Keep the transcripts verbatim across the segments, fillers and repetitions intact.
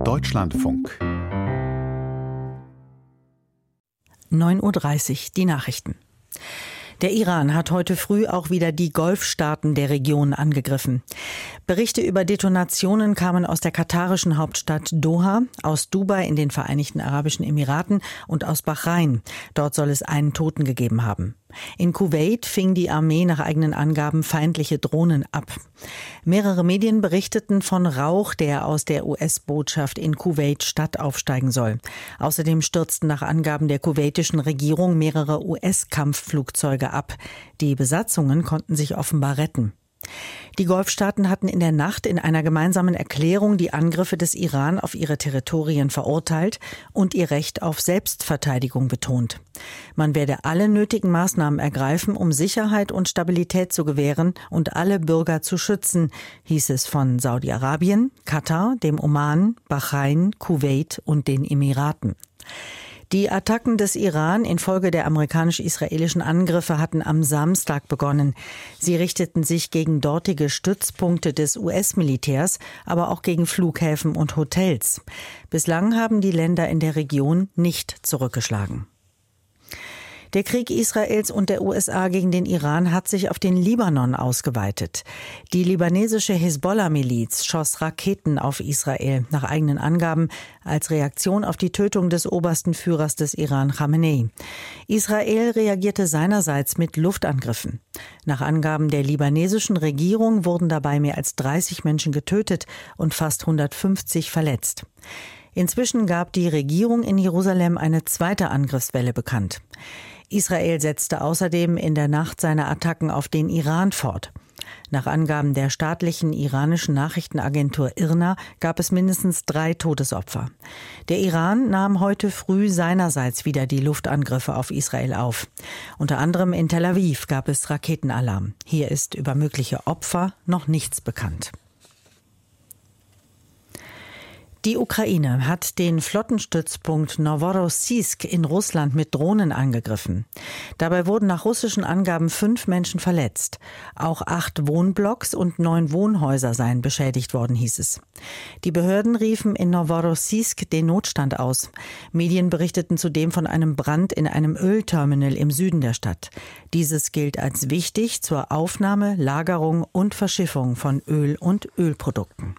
Deutschlandfunk. neun Uhr dreißig, die Nachrichten. Der Iran hat heute früh auch wieder die Golfstaaten der Region angegriffen. Berichte über Detonationen kamen aus der katarischen Hauptstadt Doha, aus Dubai in den Vereinigten Arabischen Emiraten und aus Bahrain. Dort soll es einen Toten gegeben haben. In Kuwait fing die Armee nach eigenen Angaben feindliche Drohnen ab. Mehrere Medien berichteten von Rauch, der aus der U S-Botschaft in Kuwait-Stadt aufsteigen soll. Außerdem stürzten nach Angaben der kuwaitischen Regierung mehrere U S-Kampfflugzeuge ab. Die Besatzungen konnten sich offenbar retten. Die Golfstaaten hatten in der Nacht in einer gemeinsamen Erklärung die Angriffe des Iran auf ihre Territorien verurteilt und ihr Recht auf Selbstverteidigung betont. Man werde alle nötigen Maßnahmen ergreifen, um Sicherheit und Stabilität zu gewähren und alle Bürger zu schützen, hieß es von Saudi-Arabien, Katar, dem Oman, Bahrain, Kuwait und den Emiraten. Die Attacken des Iran infolge der amerikanisch-israelischen Angriffe hatten am Samstag begonnen. Sie richteten sich gegen dortige Stützpunkte des U S-Militärs, aber auch gegen Flughäfen und Hotels. Bislang haben die Länder in der Region nicht zurückgeschlagen. Der Krieg Israels und der U S A gegen den Iran hat sich auf den Libanon ausgeweitet. Die libanesische Hisbollah-Miliz schoss Raketen auf Israel, nach eigenen Angaben als Reaktion auf die Tötung des obersten Führers des Iran, Khamenei. Israel reagierte seinerseits mit Luftangriffen. Nach Angaben der libanesischen Regierung wurden dabei mehr als dreißig Menschen getötet und fast hundertfünfzig verletzt. Inzwischen gab die Regierung in Jerusalem eine zweite Angriffswelle bekannt. Israel setzte außerdem in der Nacht seine Attacken auf den Iran fort. Nach Angaben der staatlichen iranischen Nachrichtenagentur I R N A gab es mindestens drei Todesopfer. Der Iran nahm heute früh seinerseits wieder die Luftangriffe auf Israel auf. Unter anderem in Tel Aviv gab es Raketenalarm. Hier ist über mögliche Opfer noch nichts bekannt. Die Ukraine hat den Flottenstützpunkt Noworossiysk in Russland mit Drohnen angegriffen. Dabei wurden nach russischen Angaben fünf Menschen verletzt. Auch acht Wohnblocks und neun Wohnhäuser seien beschädigt worden, hieß es. Die Behörden riefen in Noworossiysk den Notstand aus. Medien berichteten zudem von einem Brand in einem Ölterminal im Süden der Stadt. Dieses gilt als wichtig zur Aufnahme, Lagerung und Verschiffung von Öl und Ölprodukten.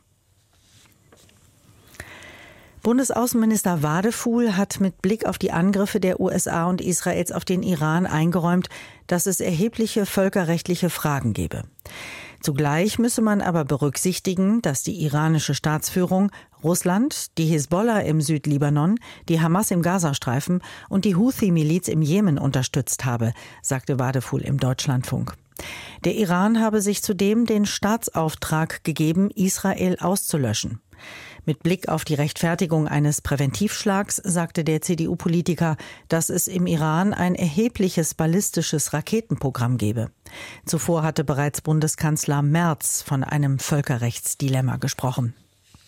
Bundesaußenminister Wadefuhl hat mit Blick auf die Angriffe der U S A und Israels auf den Iran eingeräumt, dass es erhebliche völkerrechtliche Fragen gebe. Zugleich müsse man aber berücksichtigen, dass die iranische Staatsführung Russland, die Hisbollah im Südlibanon, die Hamas im Gazastreifen und die Houthi-Miliz im Jemen unterstützt habe, sagte Wadefuhl im Deutschlandfunk. Der Iran habe sich zudem den Staatsauftrag gegeben, Israel auszulöschen. Mit Blick auf die Rechtfertigung eines Präventivschlags sagte der C D U-Politiker, dass es im Iran ein erhebliches ballistisches Raketenprogramm gebe. Zuvor hatte bereits Bundeskanzler Merz von einem Völkerrechtsdilemma gesprochen.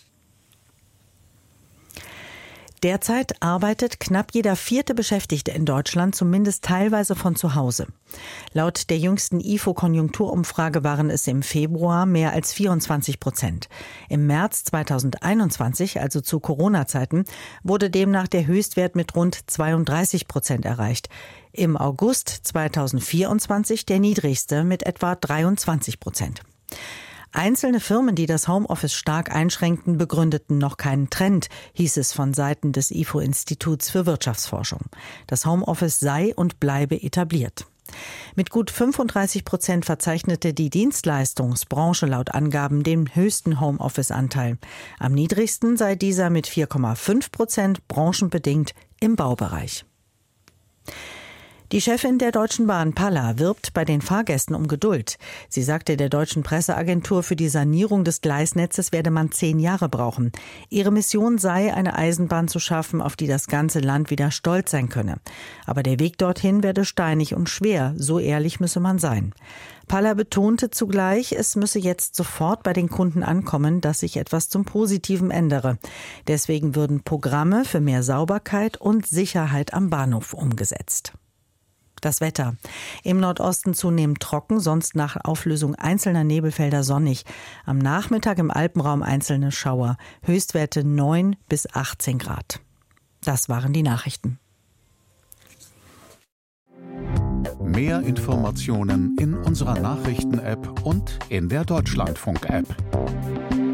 Derzeit arbeitet knapp jeder vierte Beschäftigte in Deutschland zumindest teilweise von zu Hause. Laut der jüngsten I F O-Konjunkturumfrage waren es im Februar mehr als vierundzwanzig Prozent. Im März zweitausendeinundzwanzig, also zu Corona-Zeiten, wurde demnach der Höchstwert mit rund zweiunddreißig Prozent erreicht. Im August zweitausendvierundzwanzig der niedrigste mit etwa dreiundzwanzig Prozent. Einzelne Firmen, die das Homeoffice stark einschränkten, begründeten noch keinen Trend, hieß es von Seiten des I F O-Instituts für Wirtschaftsforschung. Das Homeoffice sei und bleibe etabliert. Mit gut fünfunddreißig Prozent verzeichnete die Dienstleistungsbranche laut Angaben den höchsten Homeoffice-Anteil. Am niedrigsten sei dieser mit vier Komma fünf Prozent branchenbedingt im Baubereich. Die Chefin der Deutschen Bahn, Palla, wirbt bei den Fahrgästen um Geduld. Sie sagte der deutschen Presseagentur, für die Sanierung des Gleisnetzes werde man zehn Jahre brauchen. Ihre Mission sei, eine Eisenbahn zu schaffen, auf die das ganze Land wieder stolz sein könne. Aber der Weg dorthin werde steinig und schwer, so ehrlich müsse man sein. Palla betonte zugleich, es müsse jetzt sofort bei den Kunden ankommen, dass sich etwas zum Positiven ändere. Deswegen würden Programme für mehr Sauberkeit und Sicherheit am Bahnhof umgesetzt. Das Wetter. Im Nordosten zunehmend trocken, sonst nach Auflösung einzelner Nebelfelder sonnig. Am Nachmittag im Alpenraum einzelne Schauer. Höchstwerte neun bis achtzehn Grad. Das waren die Nachrichten. Mehr Informationen in unserer Nachrichten-App und in der Deutschlandfunk-App.